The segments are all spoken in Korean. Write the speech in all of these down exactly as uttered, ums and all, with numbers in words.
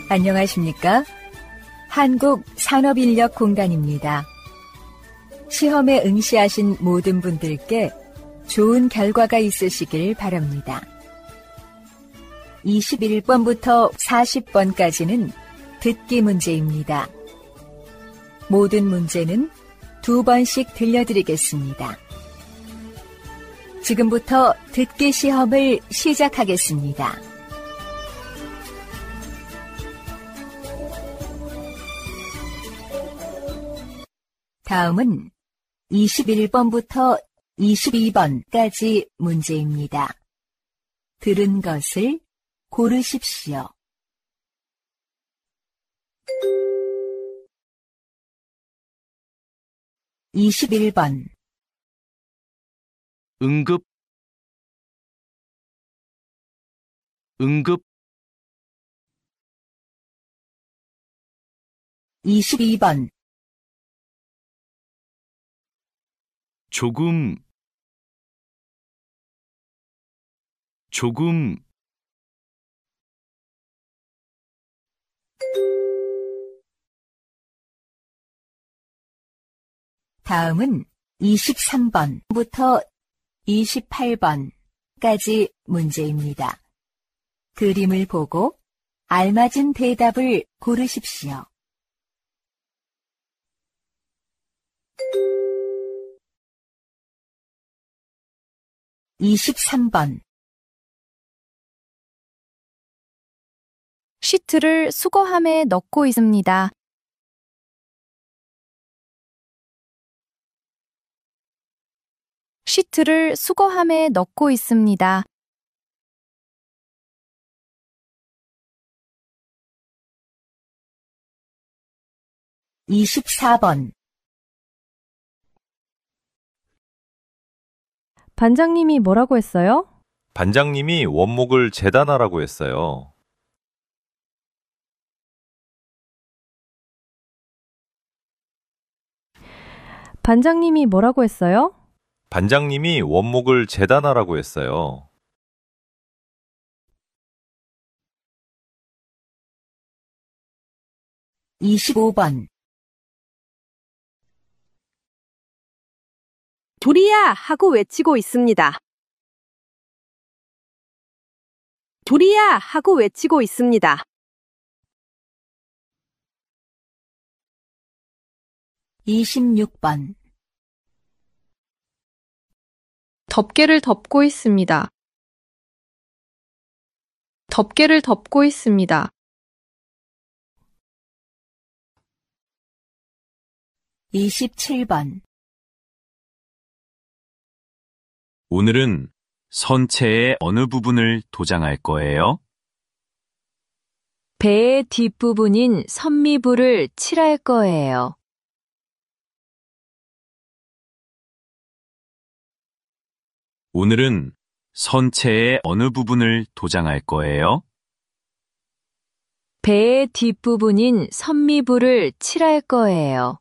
안녕하십니까? 한국산업인력공단입니다. 시험에 응시하신 모든 분들께 좋은 결과가 있으시길 바랍니다. 이십일 번부터 사십 번까지는 듣기 문제입니다. 모든 문제는 두 번씩 들려드리겠습니다. 지금부터 듣기 시험을 시작하겠습니다. 다음은 이십일 번부터 이십이 번까지 문제입니다. 들은 것을 고르십시오. 이십일 번 응급 응급 이십이 번 조금 조금 다음은 이십삼 번부터 이십팔 번까지 문제입니다. 그림을 보고 알맞은 대답을 고르십시오. 이십삼 번 시트를 수거함에 넣고 있습니다. 시트를 수거함에 넣고 있습니다. 이십사 번 반장님이 뭐라고 했어요? 반장님이 원목을 재단하라고 했어요. 반장님이 뭐라고 했어요? 반장님이 원목을 재단하라고 했어요. 이십오 번 둘이야 하고 외치고 있습니다. 둘이야 하고 외치고 있습니다. 이십육 번 덮개를 덮고 있습니다. 덮개를 덮고 있습니다. 이십칠 번 오늘은 선체의 어느 부분을 도장할 거예요? 배의 뒷부분인 선미부를 칠할 거예요. 오늘은 선체의 어느 부분을 도장할 거예요? 배의 뒷부분인 선미부를 칠할 거예요.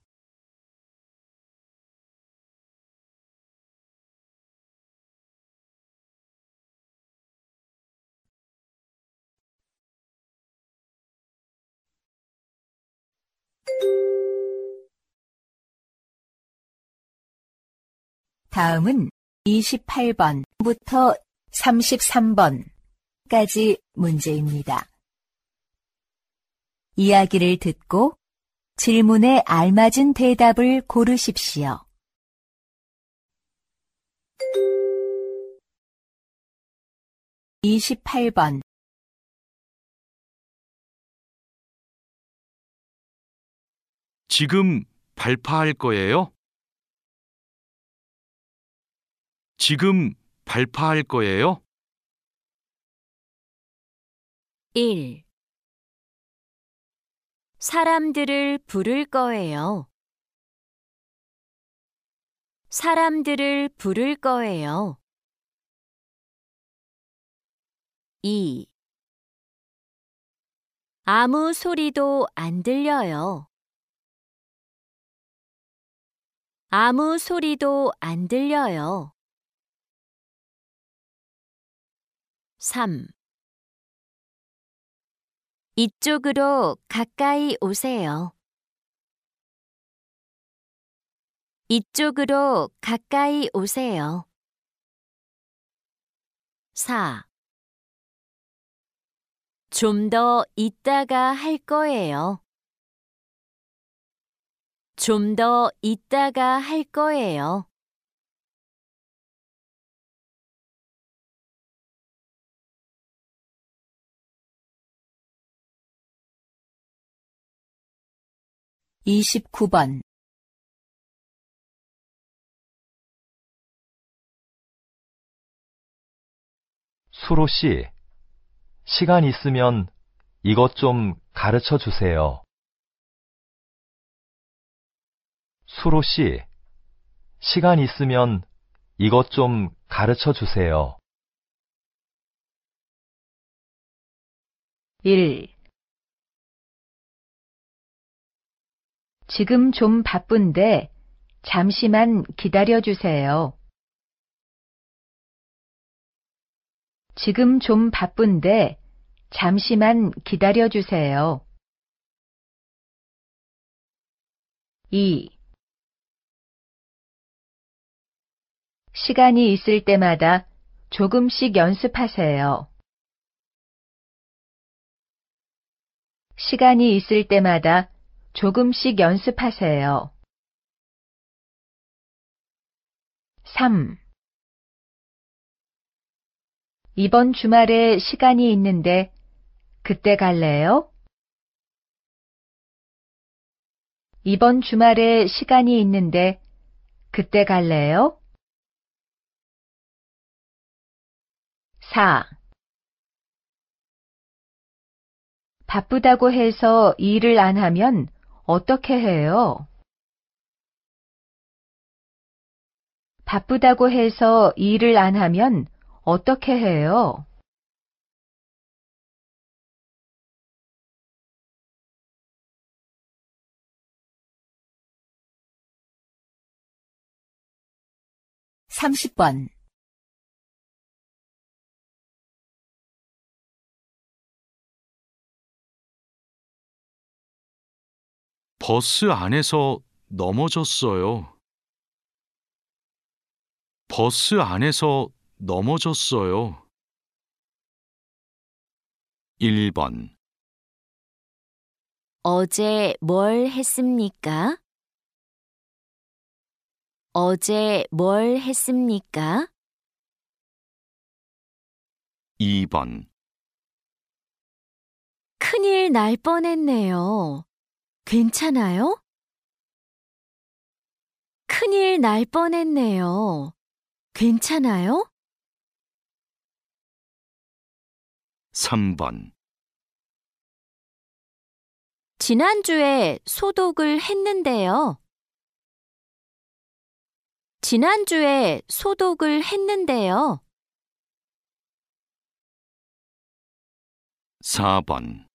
다음은 이십팔 번부터 삼십삼 번까지 문제입니다. 이야기를 듣고 질문에 알맞은 대답을 고르십시오. 이십팔 번 지금 발파할 거예요? 지금 발파할 거예요? 일. 사람들을 부를 거예요. 사람들을 부를 거예요. 이. 아무 소리도 안 들려요. 아무 소리도 안 들려요. 삼. 이쪽으로 가까이 오세요. 이쪽으로 가까이 오세요. 사. 좀 더 이따가 할 거예요. 좀 더 이따가 할 거예요. 이십구 번 수로 씨, 시간 있으면 이것 좀 가르쳐 주세요. 수로 씨, 시간 있으면 이것 좀 가르쳐 주세요. 일. 지금 좀 바쁜데 잠시만 기다려 주세요. 지금 좀 바쁜데 잠시만 기다려 주세요. 이. 시간이 있을 때마다 조금씩 연습하세요. 시간이 있을 때마다 조금씩 연습하세요. 삼. 이번 주말에 시간이 있는데 그때 갈래요? 이번 주말에 시간이 있는데 그때 갈래요? 사. 바쁘다고 해서 일을 안 하면 어떻게 해요? 바쁘다고 해서 일을 안 하면 어떻게 해요? 삼십 번 버스 안에서 넘어졌어요. 버스 안에서 넘어졌어요. 일 번. 어제 뭘 했습니까? 어제 뭘 했습니까? 이 번. 큰일 날 뻔했네요. 괜찮아요? 큰일 날 뻔했네요. 괜찮아요? 삼 번. 지난주에 소독을 했는데요. 지난주에 소독을 했는데요. 사 번.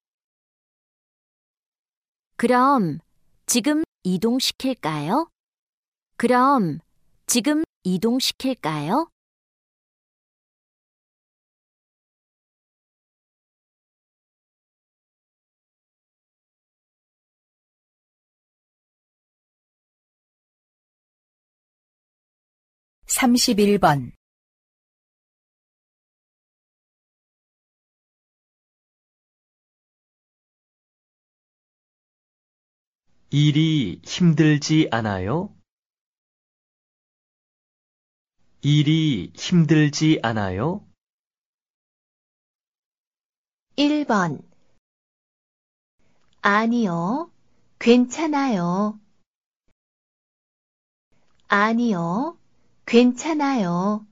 그럼 지금 이동시킬까요? 그럼 지금 이동시킬까요? 삼십일 번 일이 힘들지 않아요? 일이 힘들지 않아요? 일 번. 아니요, 괜찮아요. 아니요, 괜찮아요.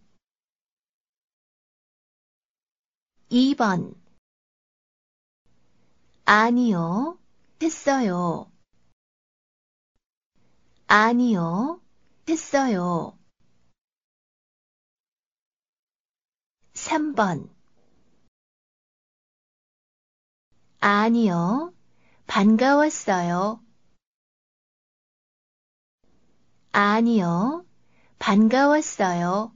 이 번. 아니요, 했어요. 아니요, 했어요. 삼 번. 아니요, 반가웠어요. 아니요, 반가웠어요.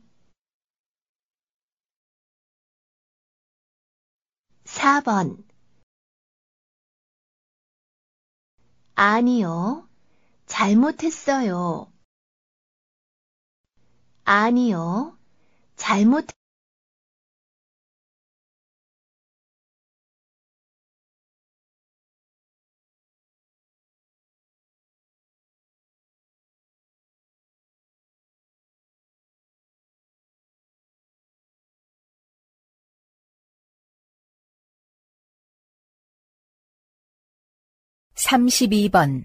사 번. 아니요. 잘못했어요. 아니요. 잘못 삼십이 번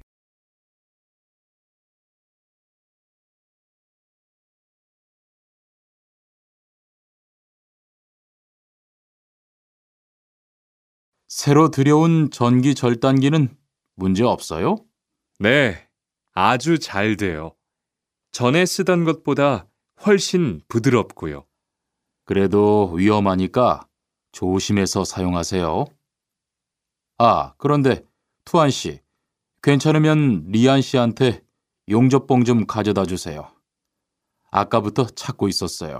새로 들여온 전기 절단기는 문제 없어요? 네, 아주 잘 돼요. 전에 쓰던 것보다 훨씬 부드럽고요. 그래도 위험하니까 조심해서 사용하세요. 아, 그런데 투안 씨, 괜찮으면 리안 씨한테 용접봉 좀 가져다 주세요. 아까부터 찾고 있었어요.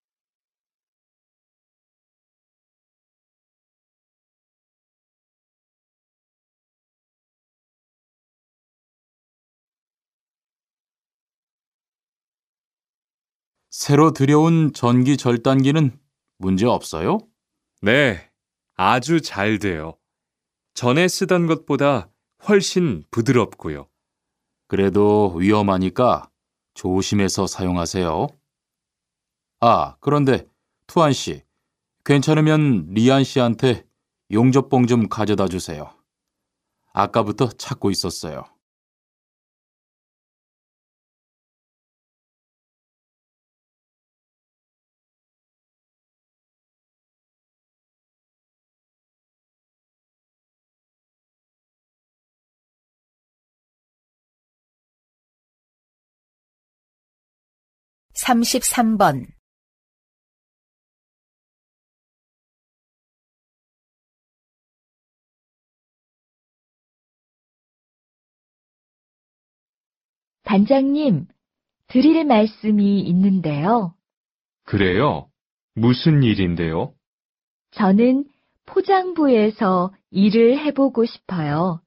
새로 들여온 전기 절단기는 문제 없어요? 네, 아주 잘 돼요. 전에 쓰던 것보다 훨씬 부드럽고요. 그래도 위험하니까 조심해서 사용하세요. 아, 그런데 투안 씨, 괜찮으면 리안 씨한테 용접봉 좀 가져다 주세요. 아까부터 찾고 있었어요. 삼십삼 번 반장님, 드릴 말씀이 있는데요. 그래요? 무슨 일인데요? 저는 포장부에서 일을 해보고 싶어요.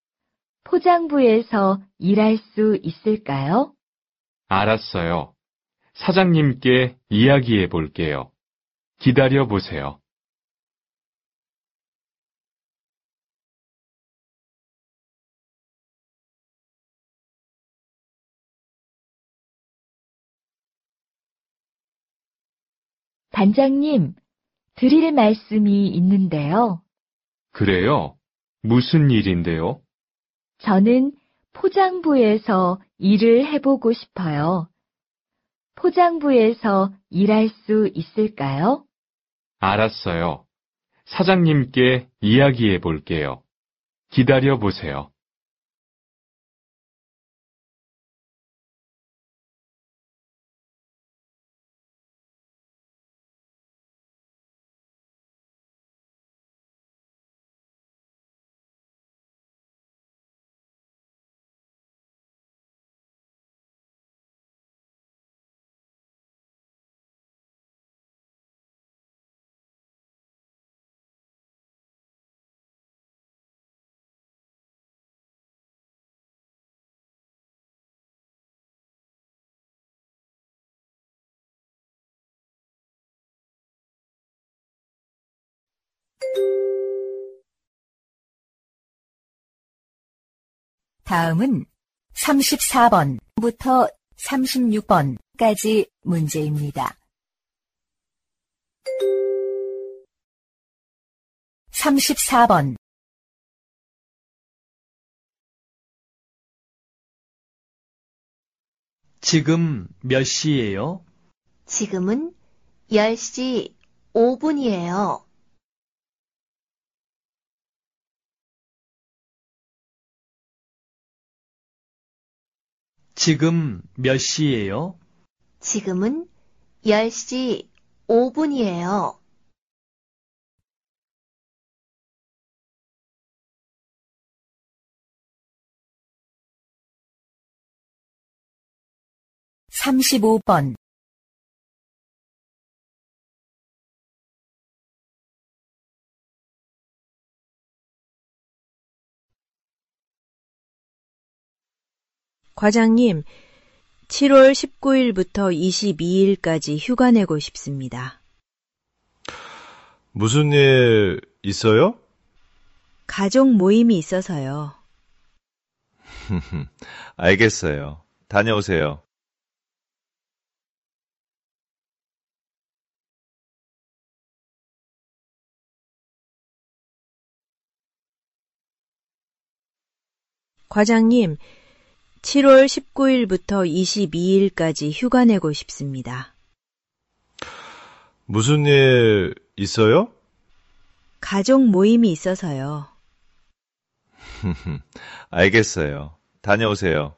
포장부에서 일할 수 있을까요? 알았어요. 사장님께 이야기해 볼게요. 기다려 보세요. 반장님, 드릴 말씀이 있는데요. 그래요? 무슨 일인데요? 저는 포장부에서 일을 해보고 싶어요. 포장부에서 일할 수 있을까요? 알았어요. 사장님께 이야기해 볼게요. 기다려 보세요. 다음은 삼십사 번부터 삼십육 번까지 문제입니다. 삼십사 번 지금 몇 시예요? 지금은 열 시 오 분이에요. 지금 몇 시예요? 지금은 열 시 오 분이에요. 삼십오 번 과장님, 칠월 십구일부터 이십이일까지 휴가 내고 싶습니다. 무슨 일 있어요? 가족 모임이 있어서요. 알겠어요. 다녀오세요. 과장님, 칠월 십구일부터 이십이일까지 휴가 내고 싶습니다. 무슨 일 있어요? 가족 모임이 있어서요. 알겠어요. 다녀오세요.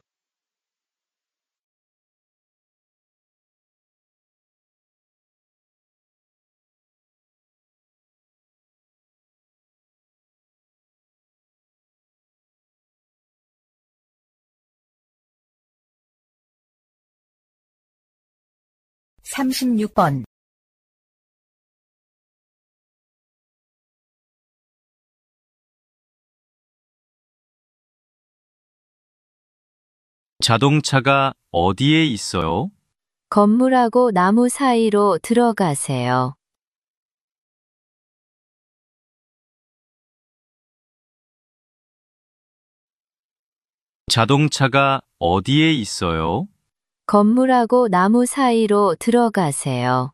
삼십육 번 자동차가 어디에 있어요? 건물하고 나무 사이로 들어가세요. 자동차가 어디에 있어요? 건물하고 나무 사이로 들어가세요.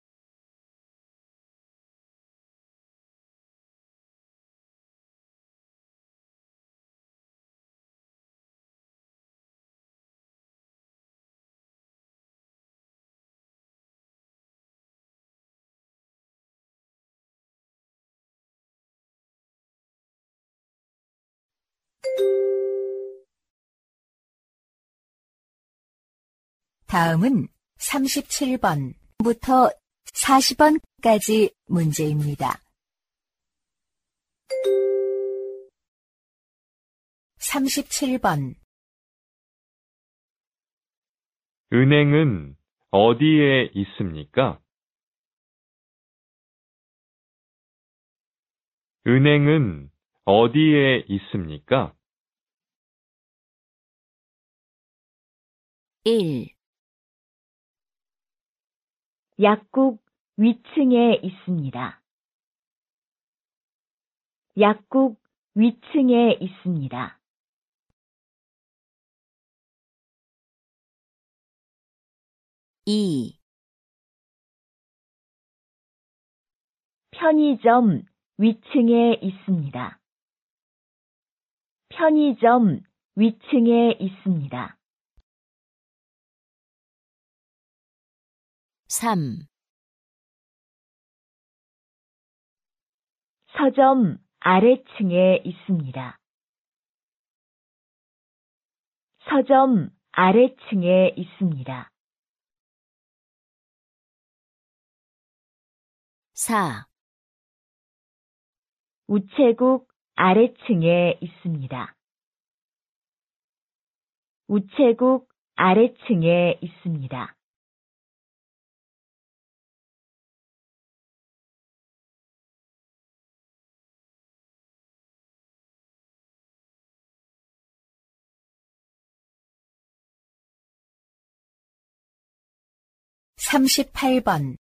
다음은 삼십칠 번부터 사십 번까지 문제입니다. 삼십칠 번 은행은 어디에 있습니까? 은행은 어디에 있습니까? 일. 약국 위층에 있습니다. 약국 위층에 있습니다. 이. 편의점 위층에 있습니다. 편의점 위층에 있습니다. 삼. 서점 아래층에 있습니다. 서점 아래층에 있습니다. 사. 우체국 아래층에 있습니다. 우체국 아래층에 있습니다. 삼십팔 번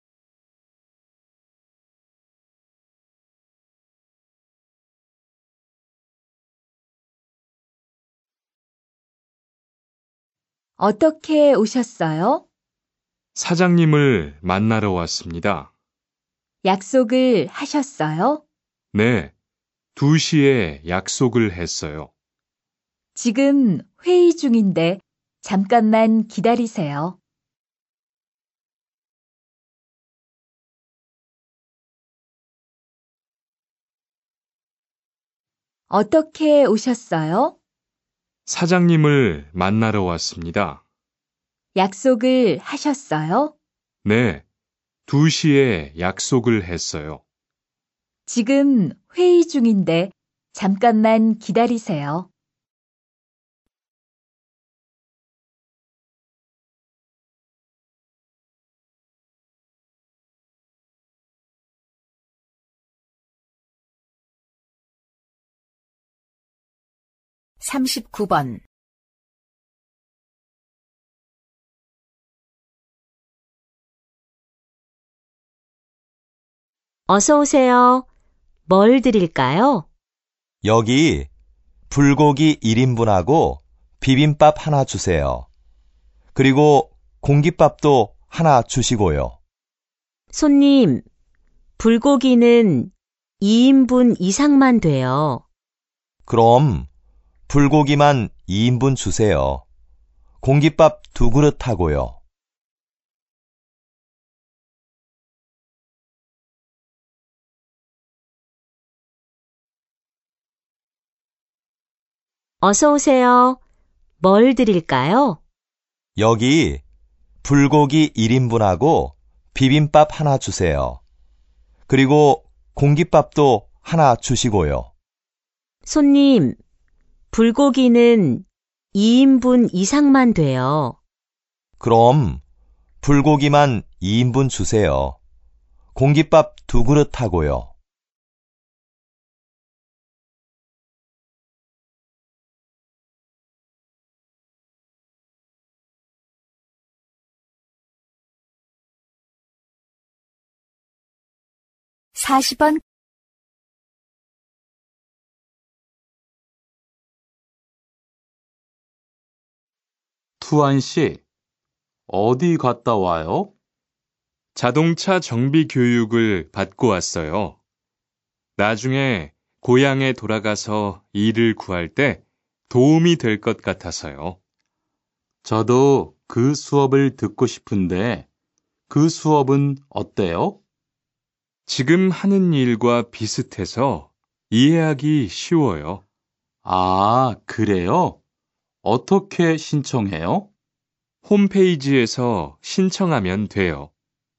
어떻게 오셨어요? 사장님을 만나러 왔습니다. 약속을 하셨어요? 네, 두 시에 약속을 했어요. 지금 회의 중인데 잠깐만 기다리세요. 어떻게 오셨어요? 사장님을 만나러 왔습니다. 약속을 하셨어요? 네, 두 시에 약속을 했어요. 지금 회의 중인데 잠깐만 기다리세요. 삼십구 번 어서 오세요. 뭘 드릴까요? 여기 불고기 일 인분하고 비빔밥 하나 주세요. 그리고 공깃밥도 하나 주시고요. 손님, 불고기는 이 인분 이상만 돼요. 그럼 불고기만 이 인분 주세요. 공깃밥 두 그릇 하고요. 어서 오세요. 뭘 드릴까요? 여기 불고기 일 인분하고 비빔밥 하나 주세요. 그리고 공깃밥도 하나 주시고요. 손님, 불고기는 이 인분 이상만 돼요. 그럼 불고기만 이 인분 주세요. 공깃밥 두 그릇 하고요. 사십 번 투안 씨, 어디 갔다 와요? 자동차 정비 교육을 받고 왔어요. 나중에 고향에 돌아가서 일을 구할 때 도움이 될 것 같아서요. 저도 그 수업을 듣고 싶은데 그 수업은 어때요? 지금 하는 일과 비슷해서 이해하기 쉬워요. 아, 그래요? 어떻게 신청해요? 홈페이지에서 신청하면 돼요.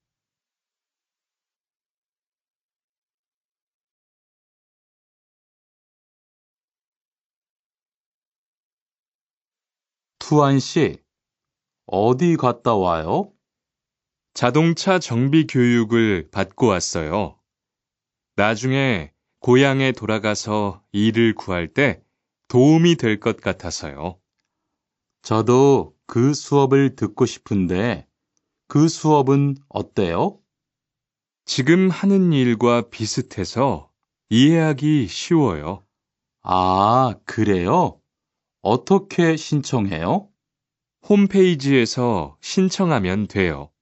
투안 씨, 어디 갔다 와요? 자동차 정비 교육을 받고 왔어요. 나중에 고향에 돌아가서 일을 구할 때 도움이 될 것 같아서요. 저도 그 수업을 듣고 싶은데 그 수업은 어때요? 지금 하는 일과 비슷해서 이해하기 쉬워요. 아, 그래요? 어떻게 신청해요? 홈페이지에서 신청하면 돼요.